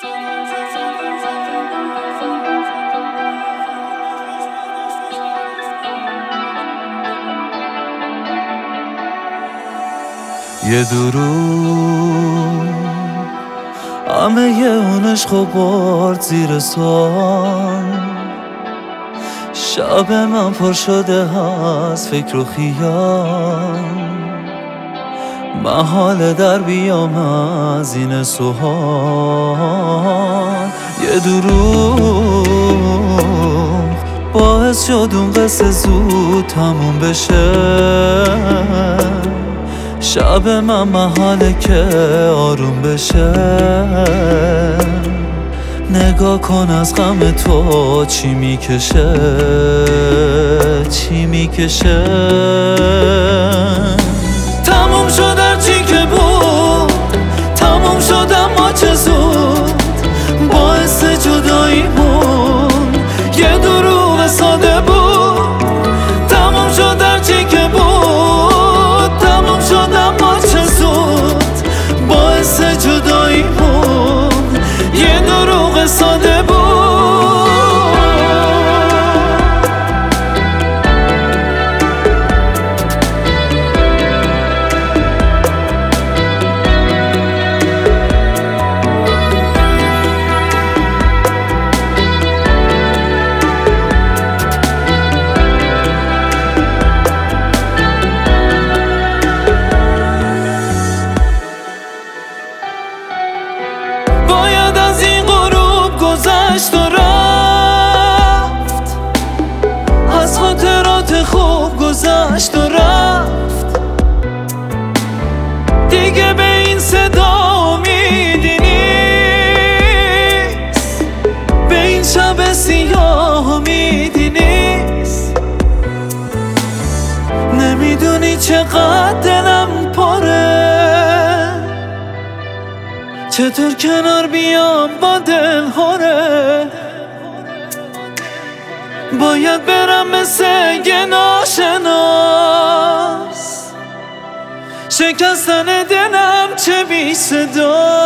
یه دروغ همه اون عشقو برد زیر سوال. شب من پر شده از فکر و خیال، محاله در بیام از این سوال. یه دروغ باعث شد اون قصه زود تموم بشه. شب من محاله که آروم بشه. نگاه کن از غم تو چی میکشه، چی میکشه. تموم شد هرچی که بود، تموم شد اما چه زود. باعث جداییمون یه دروغ ساده بود. تموم شد هرچی که بود، تموم شد اما چه زود. باعث جداییمون یه دروغ ساده بود. باید از این غروب گذشت و رفت، از خاطرات خوب گذشت و رفت. دیگه به این صدا امیدی نیست، به این شب سیاه امیدی نیست. نمیدونی چقدر دلم پره، چطور کنار بیام با دل هره. باید برم مثل یه ناشناس، شکستن دلم چه بی صدا.